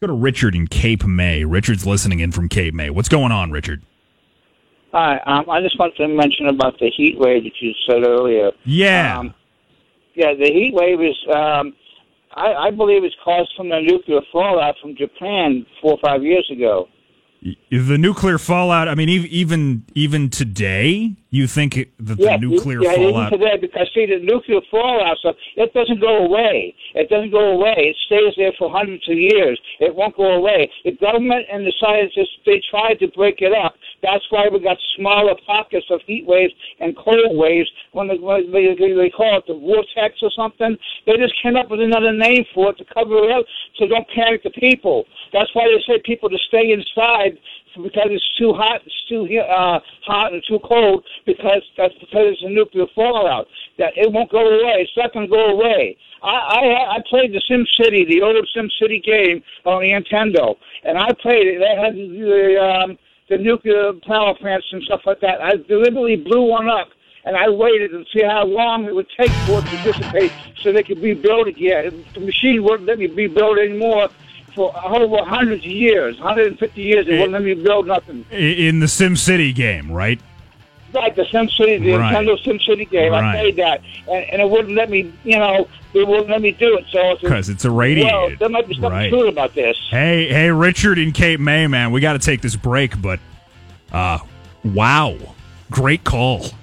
Go to Richard in Cape May. Richard's listening in from Cape May. What's going on, Richard? Hi, I just wanted to mention about the heat wave that you said earlier. Yeah. The heat wave is, I believe it's caused from the nuclear fallout from Japan 4 or 5 years ago. The nuclear fallout, I mean, even today, you think the nuclear fallout... Yeah, even today, because, see, the nuclear fallout stuff, it doesn't go away. It doesn't go away. It stays there for hundreds of years. It won't go away. The government and the scientists, they tried to break it up. That's why we got smaller pockets of heat waves and cold waves when they call it the vortex or something. They just came up with another name for it to cover it up so don't panic the people. That's why they say people to stay inside because it's too hot, it's too hot and too cold because it's a nuclear fallout. That it won't go away. It's not going to go away. I played the Sim City, the old Sim City game on the Nintendo, and I played it. They had the nuclear power plants and stuff like that. I deliberately blew one up, and I waited to see how long it would take for it to dissipate so they could rebuild it. Yeah, the machine wouldn't let me rebuild it anymore. For over hundreds of years, 150 years, it wouldn't let me build nothing. In the Sim City game, right? Right, the Sim City, the Nintendo Sim City game. Right. I played that, and it wouldn't let me, it wouldn't let me do it. So because it's irradiated. Well, there might be something true about this. Hey, Richard in Cape May, man, we got to take this break, but wow, great call.